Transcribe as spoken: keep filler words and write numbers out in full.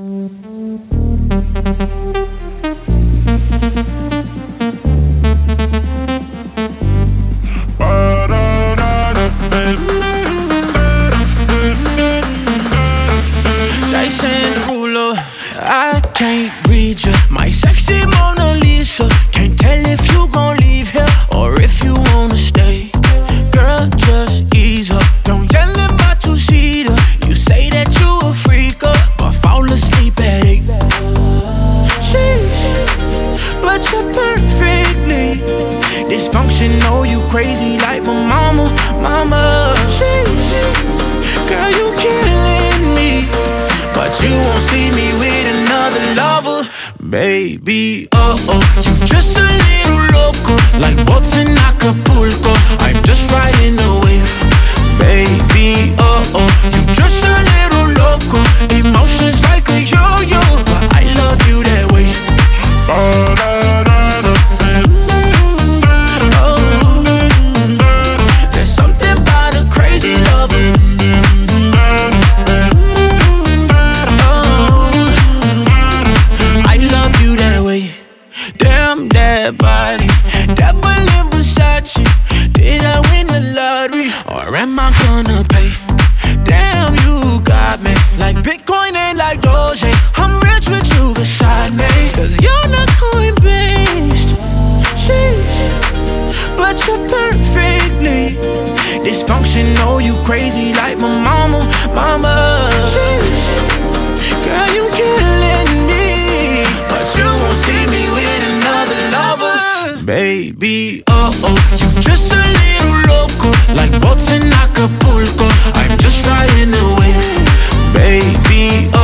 Jason Derulo, I can't read you. My sexy Mona Lisa. Can't tell if you gon' leave here or if you wanna stay. Girl, just ease up. Don't yell in my two-seater. You say that you a freak up, but fall asleep at eight. Sheesh, but you're perfectly dysfunctional. You crazy like my mama, mama. Sheesh, girl, you killing me, but you won't see me with another lover. Baby, oh oh, you just a little loco, like boats in Acapulco. I'm just riding the wave. Baby, oh oh, you just a little loco, emotions like a yo-yo, but I love you that way. Oh, there's something about a crazy lover. Damn that body, double in Versace. Did I win the lottery or am I gonna pay? Damn, you got me like Bitcoin and like Doge. I'm rich with you beside me, cause you're not coin-based. Sheesh, but you're perfectly dysfunctional. You crazy like my mama, mama. Sheesh, girl, you killing me, but you won't see me with another lover. Baby, oh oh, you just a little loco, like boats in Acapulco. I'm just riding the wave. Baby,